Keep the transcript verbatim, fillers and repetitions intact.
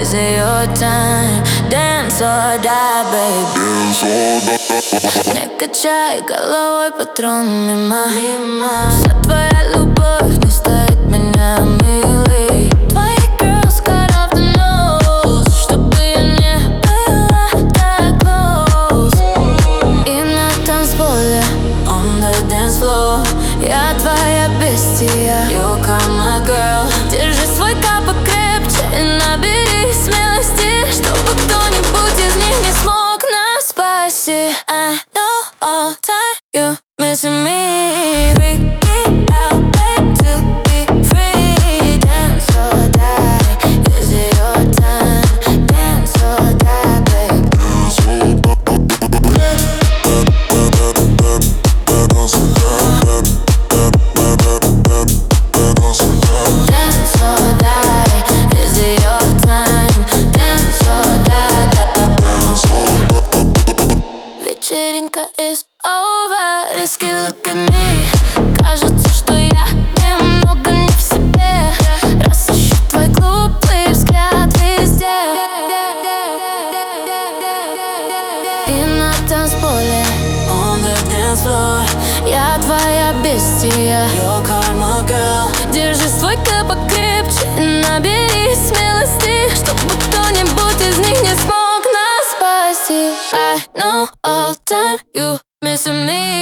Is it your time? Dance or die, babe. Dance or die. Не качай головой, патрон мимо. Вся твоя любовь не стоит меня, милый. Твои girls cut off the nose, чтобы я не была так close. И на танцполе, on the dance floor, я твоя бестия, you are my girl. Держи свой кап покрепче и набери смелости, чтобы кто-нибудь из них не смог нас спасти. I know all time you missing me. Freak me out, babe, to be free. Dance or die. Is it your time? Dance or die, babe. Dance or die. Dance or die. Dance or die. Is it your time? Dance or die. Dance or die. Вечеринка is over. Риски look at me. Кажется, что я немного не в себе. Раз ищу твой глупый взгляд везде. И на танцполе, on the dance floor, я твоя бестия, your karma girl. Держи свой кап покрепче и набери смелости, чтобы кто-нибудь из них не смог нас спасти. I know all time you missing me.